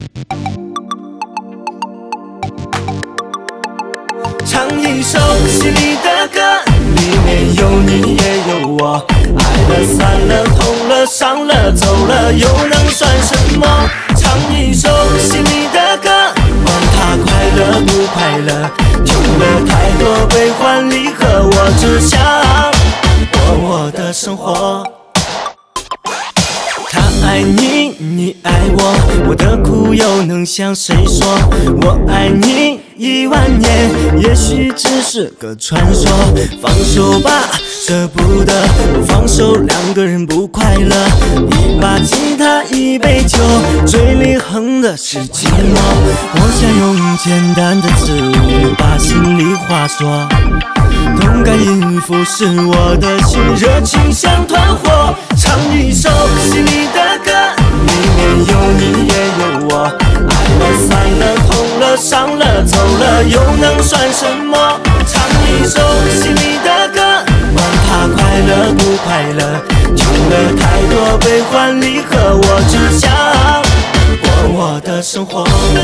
唱一首心里的歌，里面有你也有我，爱了散了痛了伤了走了又能算什么？唱一首心里的歌，管它快乐不快乐，听了太多悲欢离合，我只想过我的生活。他爱你，你爱我，我的苦又能向谁说？我爱你10000年，也许只是个传说。放手吧，舍不得，不放手，两个人不快乐。一把吉他，一杯酒，嘴里哼的是寂寞。我想用简单的字把心里话说，动感音符是我的心，热情像团火。唱一首心里的歌，里面有你也有我，爱了散了痛了伤了走了又能算什么？唱一首心里的歌，管它快乐不快乐，听了太多悲欢离合，我只想过我的生活。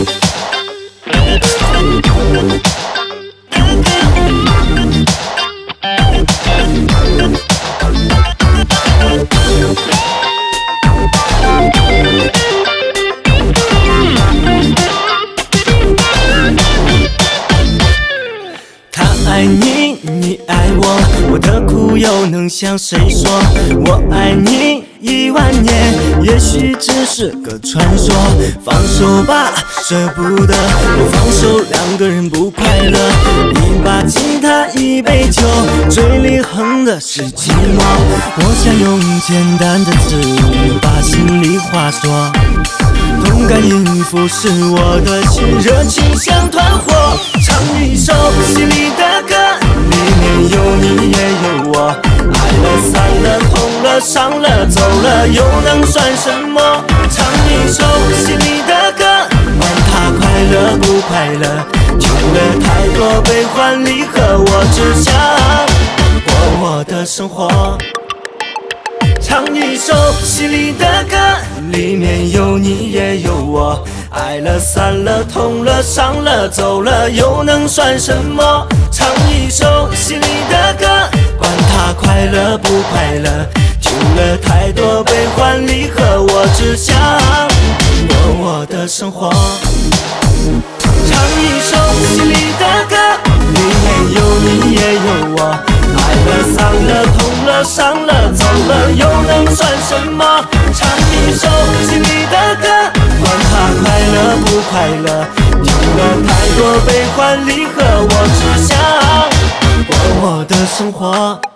他爱你，你爱我，我的苦又能向谁说？我爱你10000年，也许只是个传说。放手吧，舍不得，不放手，两个人不快乐。一把吉他，一杯酒，嘴里哼的是寂寞。我想用简单的字把心里话说，动感音符是我的心，热情像团火。唱一首心里的歌，里面有你也有我，爱了散了痛了伤了走了又能算什么？唱一首心里的歌，管它快乐不快乐，听了太多悲欢离合，我只想过我的生活。唱一首心里的歌，里面有你也有我，爱了散了痛了伤了走了又能算什么？唱一首心里的歌，管它快乐不快乐，听了太多悲欢离合，我只想过我的生活。唱一首心里的歌，里面有你也有我，爱了散了痛了伤了走了又能算什么？唱一首心里的歌，管它快乐不快乐，听了太多悲欢离合，我只想过我的生活。